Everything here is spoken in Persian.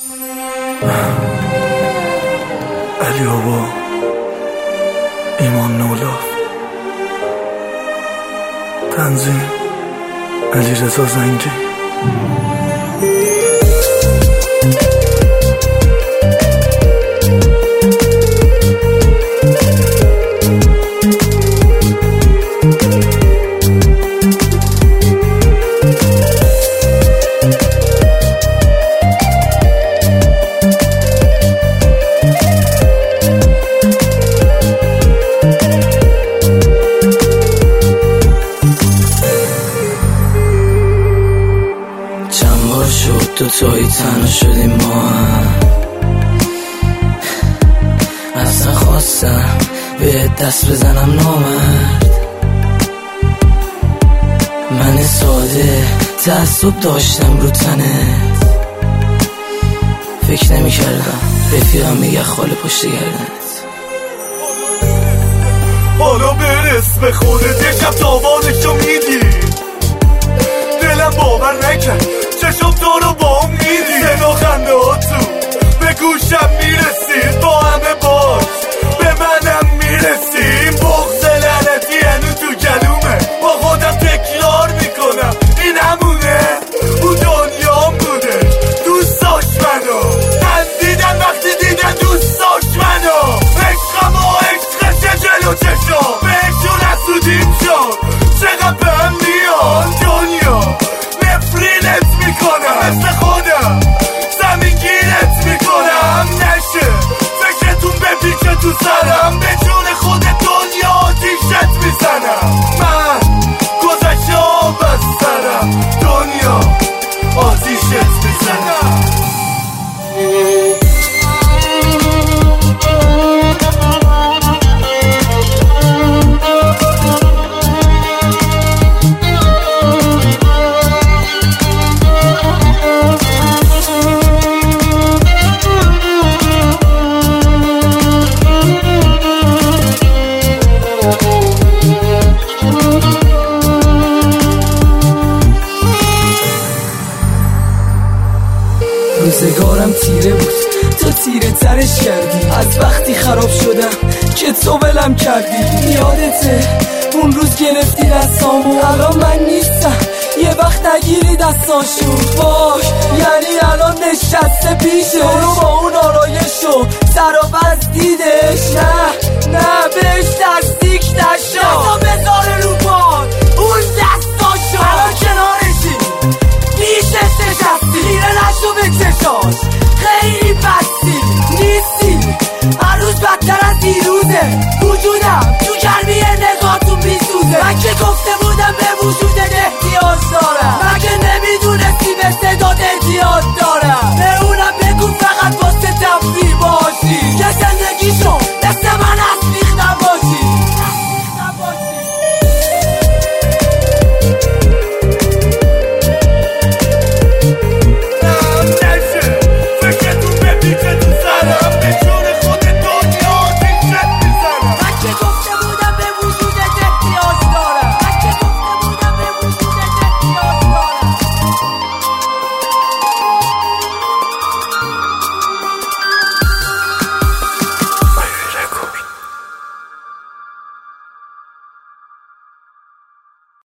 علی بابا، ایمان نولاف، تنظیم علی رضا زنگی. دوتایی تنها شدیم ما هم، اصلا خواستم به دست بزنم نامرد. من ساده تعصب داشتم رو تنت، فکر نمی کردم رفیقم میگه خال پشت گردنت. حالا برس به خودت یه شب تاوانشو میدی، دلم باور نکرد چشم تو رو با هم میدی. صدا خنده ها تو به گوشم میرسی، با همه باش به منم میرسی. این بغض لعنتی هنو تو گلومه، با خودم تکرار میکنم این همونه. او دنیام بوده دوستاش منو، خندیدن وقتی دیدن دوستاش منو. عشقم و عشقش جلو چشم بهشون حسودیم شد، چقدر به هم میان دنیا نفرینت میکنم. مثل خودم زمین گیرت میکنم، نشه فکرتون بپیچه تو سرم. به جون خود دنیا آتیشت میزنم، من گذشته آب از سرم، دنیا آتیشت میزنم. روزگارم تیره بود تا تیره ترش کردی، از وقتی خراب شدم که تو ولم کردی. یادته اون روز گرفتی دستامو، الان من نیستم یه وقت نگیری دستاشو. باش یعنی الان نشسته پیشه، رو با اون آرایشو سر و بز دیدش. نه بهش تصدیق نشو، دستو بذاره رو پاد اون دستاشو. الان کنارشی پیشش نشستی، خیره نشو به چشاش، خیلی بستی نیستی. هر روز بدتر از دیروزه، وجودم